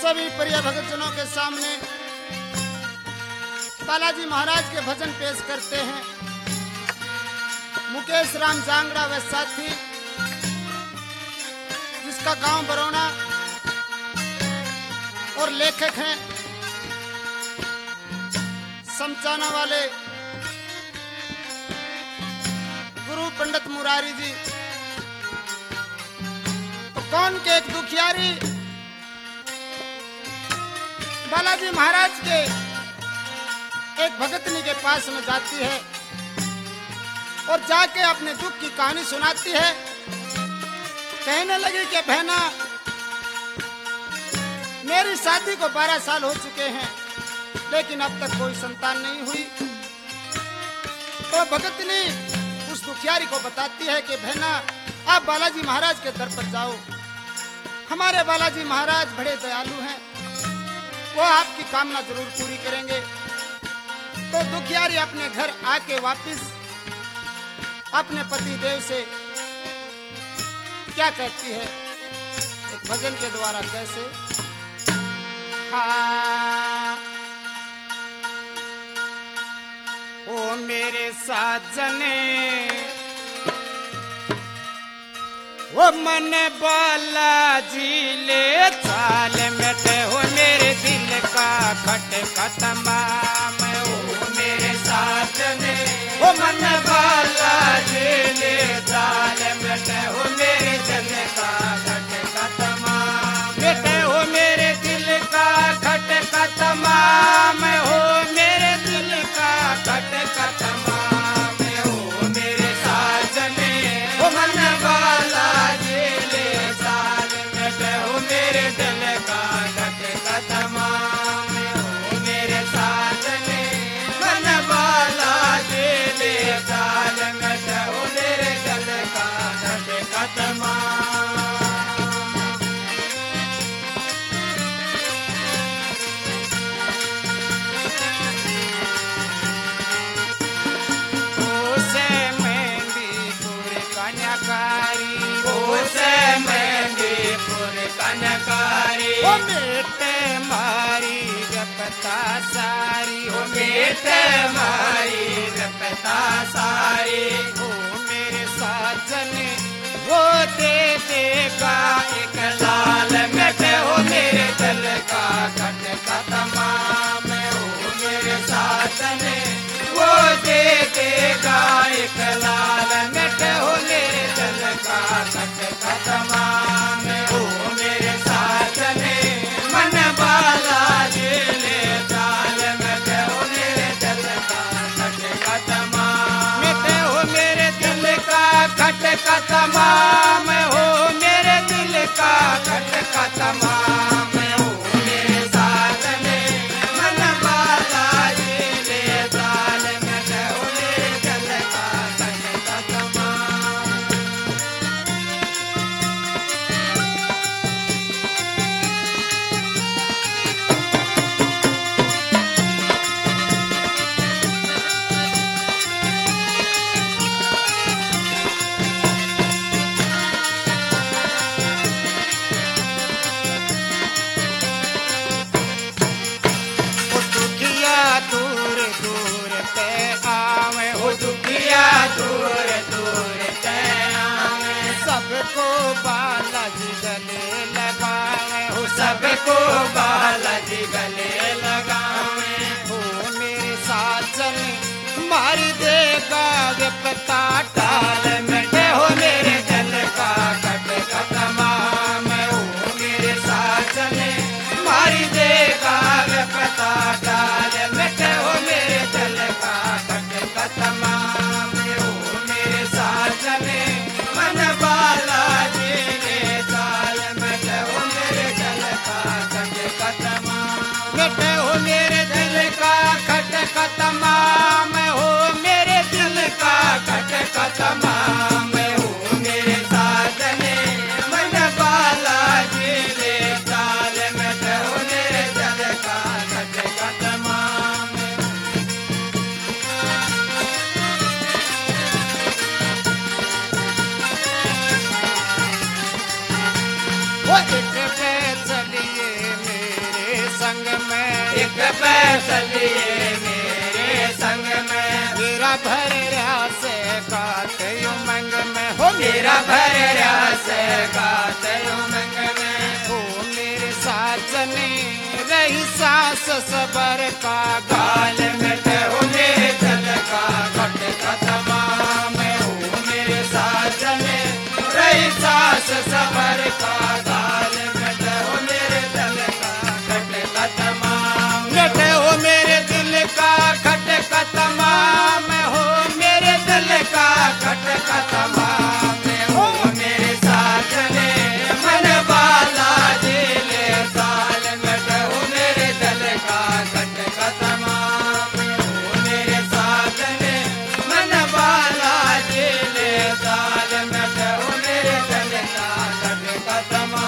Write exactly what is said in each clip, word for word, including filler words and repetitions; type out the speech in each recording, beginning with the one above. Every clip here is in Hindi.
सभी प्रिय भक्तजनों के सामने बालाजी महाराज के भजन पेश करते हैं मुकेश राम जांगड़ा व साथी, जिसका गांव बरौना और लेखक हैं समचाना वाले गुरु पंडित मुरारी जी। तो कौन के एक दुखियारी बालाजी महाराज के एक भगतनी के पास में जाती है और जाके अपने दुख की कहानी सुनाती है। कहने लगी कि बहना, मेरी शादी को बारह साल हो चुके हैं लेकिन अब तक कोई संतान नहीं हुई। तो भगतनी उस दुखियारी को बताती है कि बहना, आप बालाजी महाराज के दर पर जाओ, हमारे बालाजी महाराज बड़े दयालु हैं, वो आपकी कामना जरूर पूरी करेंगे। तो दुखियारी अपने घर आके वापस अपने पति देव से क्या कहती है एक भजन के द्वारा, कैसे? हाँ, ओ मेरे साजने, ओ मन बालाजी ले चाल मिटे हो मेरे दिल का खटका तमाम। ओ मेरे साजने, ओ मन बालाजी ले चाल मिटे हो मेरे दिल का खटका तमाम। मिटे हो मेरे दिल का खटका तमाम, हो मेरे दिल का खटका तमाम। हो मेरे साजने, ओ मन बालाजी ले चाल मिटे हो मेरे दिल का खटका तमाम। हो मेरे साजने, मन बालाजी ले चाल मिटे हो मेरे दिल का खटका तमाम। ओ मेटे मारी रपता सारी, ओ मेटे मारी रपता सारी। ओ मेरे साजन वो दे देगा एक लाल मेटे हो मेरे दिल का खटका तमाम। ओ मेरे साजन वो दे देगा एक लाल मेटे हो मेरे दिल का खटका तमाम। ओ मेरे साजने, मन बालाजी ले चाल मिटे हो मेरे दिल का खटका तमाम। मिटे हो मेरे दिल का खटका तमाम, हो मेरे दिल का खटका तमाम। हो मेरे साजने, मन बालाजी ले चाल मिटे हो मेरे दिल का खटका तमाम। ओ दुखिया दूर दूर ते आवे, ओ दुखिया दूर दूर ते आवे। सबको बालाजी गले लगावे, हो सबको बालाजी गले लगावे। हो मेरे साजन मार देगा विपता टाल मिटे हो मेरे दिल का खटका तमाम। हो मेरे साजन मार देगा विपता टाल मिटे हो मेरे दिल का खटका तमाम। हो मेरे साजन, मन बालाजी ले चाल मिटे हो मेरे दिल का खटका तमाम। मिटे हो मेरे दिल का खटका तमाम, हो मेरे दिल का खटका तमाम। बैठ लिए मेरे संग में। मेरा भर रहा से काते उमंग में हो मेरा भर रहा से गाते उमंग में। हो मेरे साजने रही सास सबर का गाल में ते हो मेरे दिल का घट कदमा में। हो मेरे साजने रही सास सबर का गाल में ते हो मेरे दिल का घट कदमा में। बेटे हो मेरे दिल का खट कतमा में हो मेरे दिल का घट कदमा में। हो मेरे साजने मन वाला दिले साल में ते हो मेरे दिल का घट कदमा में। हो मेरे साजने मन वाला दिले साल में ते हो मेरे दिल का घट कदमा।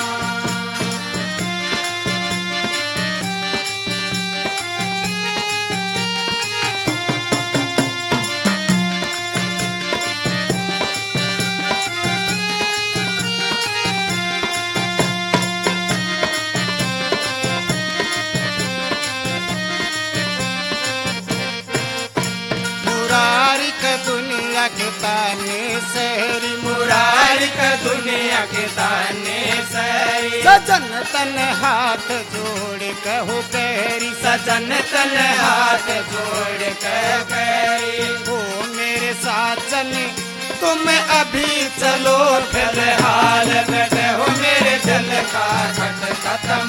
मुरारी के दुनिया के ताने शहरी मुरारी का दुनिया के ताने सही। सजन तन हाथ जोड़ कहू पैरी सजन तन हाथ जोड़ के पैरी। हो मेरे साजन तुम अभी चलो फिलहाल में ते हो मेरे दिल का घट कदमा